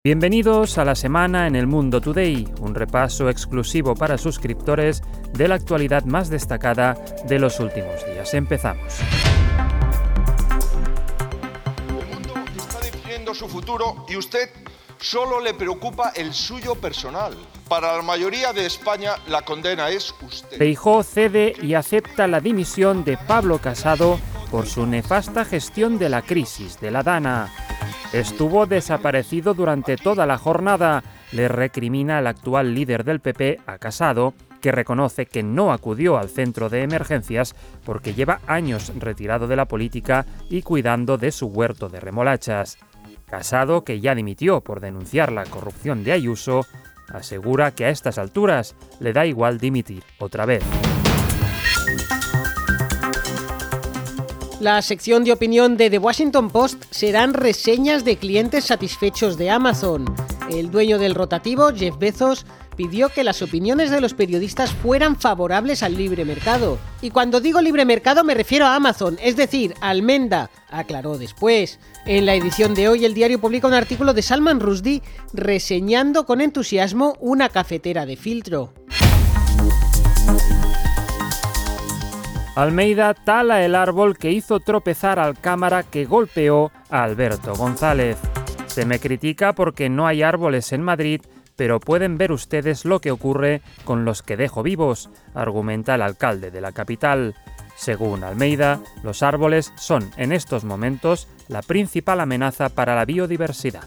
Bienvenidos a la semana en el Mundo Today, un repaso exclusivo para suscriptores de la actualidad más destacada de los últimos días. Empezamos. El mundo está definiendo su futuro y usted solo le preocupa el suyo personal. Para la mayoría de España, la condena es usted. Feijóo cede y acepta la dimisión de Pablo Casado por su nefasta gestión de la crisis de la Dana. Estuvo desaparecido durante toda la jornada, le recrimina el actual líder del PP a Casado, que reconoce que no acudió al centro de emergencias porque lleva años retirado de la política y cuidando de su huerto de remolachas. Casado, que ya dimitió por denunciar la corrupción de Ayuso, asegura que a estas alturas le da igual dimitir otra vez. La sección de opinión de The Washington Post serán reseñas de clientes satisfechos de Amazon. El dueño del rotativo, Jeff Bezos, pidió que las opiniones de los periodistas fueran favorables al libre mercado. Y cuando digo libre mercado me refiero a Amazon, es decir, a Almenda, aclaró después. En la edición de hoy el diario publica un artículo de Salman Rushdie reseñando con entusiasmo una cafetera de filtro. Almeida tala el árbol que hizo tropezar al cámara que golpeó a Alberto González. Se me critica porque no hay árboles en Madrid, pero pueden ver ustedes lo que ocurre con los que dejo vivos, argumenta el alcalde de la capital. Según Almeida, los árboles son en estos momentos la principal amenaza para la biodiversidad.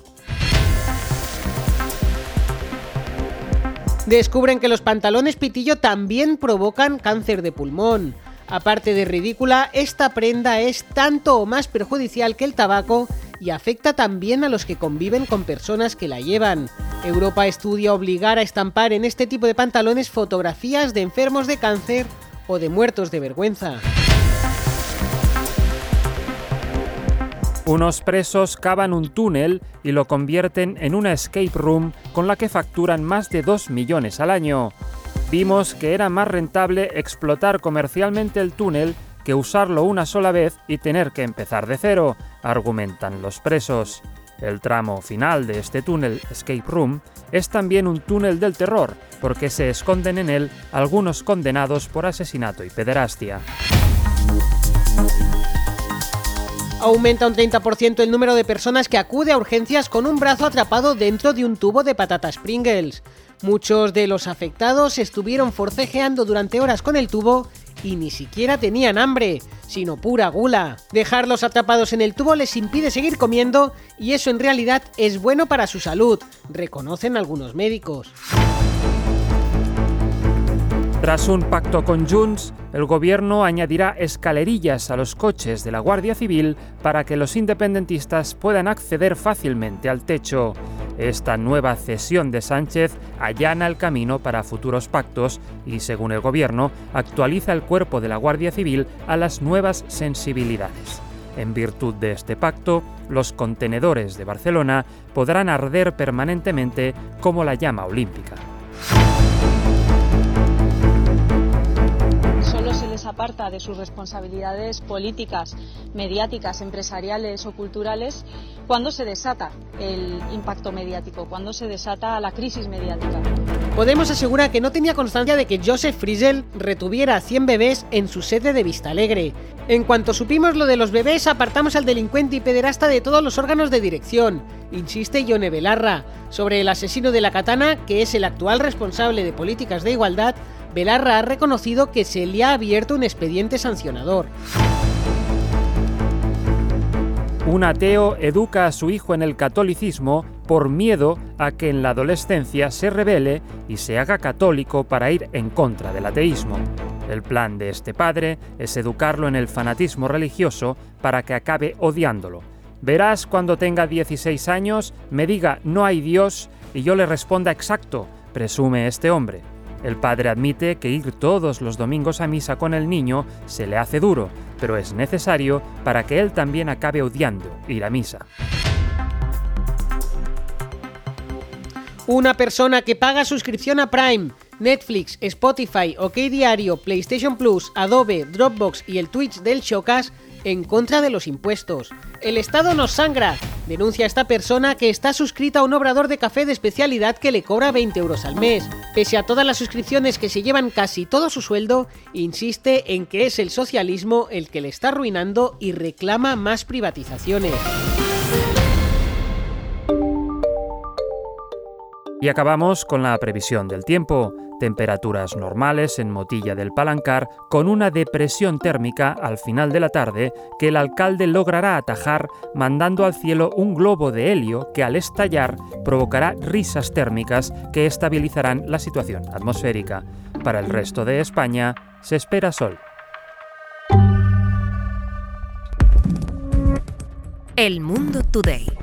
Descubren que los pantalones pitillo también provocan cáncer de pulmón. Aparte de ridícula, esta prenda es tanto o más perjudicial que el tabaco y afecta también a los que conviven con personas que la llevan. Europa estudia obligar a estampar en este tipo de pantalones fotografías de enfermos de cáncer o de muertos de vergüenza. Unos presos cavan un túnel y lo convierten en una escape room con la que facturan más de 2 millones al año. Vimos que era más rentable explotar comercialmente el túnel que usarlo una sola vez y tener que empezar de cero, argumentan los presos. El tramo final de este túnel escape room es también un túnel del terror, porque se esconden en él algunos condenados por asesinato y pederastia. Aumenta un 30% el número de personas que acude a urgencias con un brazo atrapado dentro de un tubo de patatas Pringles. Muchos de los afectados estuvieron forcejeando durante horas con el tubo y ni siquiera tenían hambre, sino pura gula. Dejarlos atrapados en el tubo les impide seguir comiendo y eso en realidad es bueno para su salud, reconocen algunos médicos. Tras un pacto con Junts, el gobierno añadirá escalerillas a los coches de la Guardia Civil para que los independentistas puedan acceder fácilmente al techo. Esta nueva cesión de Sánchez allana el camino para futuros pactos y, según el gobierno, actualiza el cuerpo de la Guardia Civil a las nuevas sensibilidades. En virtud de este pacto, los contenedores de Barcelona podrán arder permanentemente como la llama olímpica. Aparta de sus responsabilidades políticas, mediáticas, empresariales o culturales cuando se desata el impacto mediático, cuando se desata la crisis mediática. Podemos asegurar que no tenía constancia de que Joseph Friesel retuviera a 100 bebés en su sede de Vistalegre. En cuanto supimos lo de los bebés, apartamos al delincuente y pederasta de todos los órganos de dirección, insiste Yone Belarra. Sobre el asesino de la Katana, que es el actual responsable de políticas de igualdad, Belarra ha reconocido que se le ha abierto un expediente sancionador. Un ateo educa a su hijo en el catolicismo por miedo a que en la adolescencia se rebele y se haga católico para ir en contra del ateísmo. El plan de este padre es educarlo en el fanatismo religioso para que acabe odiándolo. Verás cuando tenga 16 años, me diga no hay Dios y yo le responda exacto, presume este hombre. El padre admite que ir todos los domingos a misa con el niño se le hace duro, pero es necesario para que él también acabe odiando ir a misa. Una persona que paga suscripción a Prime, Netflix, Spotify, OK Diario, PlayStation Plus, Adobe, Dropbox y el Twitch del Showcast en contra de los impuestos. El Estado nos sangra, denuncia esta persona que está suscrita a un obrador de café de especialidad que le cobra 20 euros al mes. Pese a todas las suscripciones que se llevan casi todo su sueldo, insiste en que es el socialismo el que le está arruinando y reclama más privatizaciones. Y acabamos con la previsión del tiempo. Temperaturas normales en Motilla del Palancar, con una depresión térmica al final de la tarde que el alcalde logrará atajar mandando al cielo un globo de helio que al estallar provocará risas térmicas que estabilizarán la situación atmosférica. Para el resto de España se espera sol. El Mundo Today.